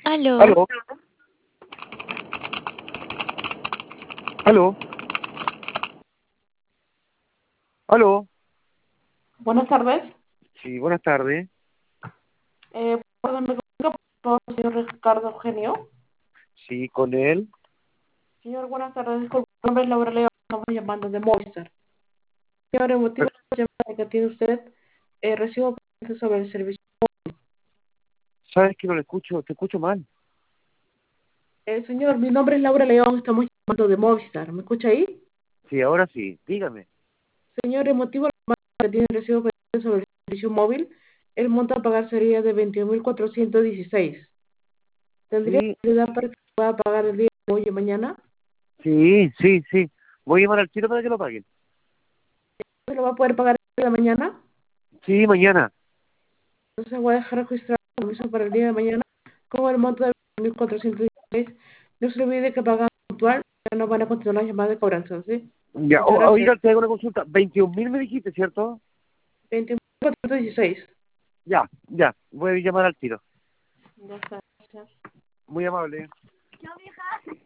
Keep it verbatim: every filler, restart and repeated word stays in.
Aló, Aló, aló, aló. Buenas tardes. Sí, buenas tardes. Eh, perdón, ¿me comunica, por favor, señor Ricardo Eugenio? Sí, con él. Señor, buenas tardes. Disculpe, mi nombre es Laura León. Estamos llamando de Movistar. Señor, el motivo de la llamada que tiene usted, eh, recibo preguntas sobre el servicio. ¿Sabes que no le escucho? Te escucho mal. Eh, señor, mi nombre es Laura León. Estamos llamando de Movistar. ¿Me escucha ahí? Sí, ahora sí. Dígame. Señor, el motivo de la llamada que tiene recibo preguntas sobre el servicio móvil, el monto a pagar sería de veintiún mil cuatrocientos dieciséis. ¿Tendría Sí, ayuda para que pueda pagar el día de hoy y mañana? sí, sí, sí. Voy a llamar al tiro para que lo paguen. ¿Se lo va a poder pagar el día de mañana? Sí, mañana. Entonces voy a dejar registrado el compromiso para el día de mañana con el monto de mil cuatrocientos dieciséis. No se olvide que pagan puntual, ya no van a continuar las llamadas de cobranza, ¿sí? Ya, Muchas o- gracias. oiga, te hago una consulta. Veintiún mil me dijiste, ¿cierto? veintiún mil cuatrocientos dieciséis. Ya, ya. Voy a llamar al tiro. Ya está, gracias. Muy amable.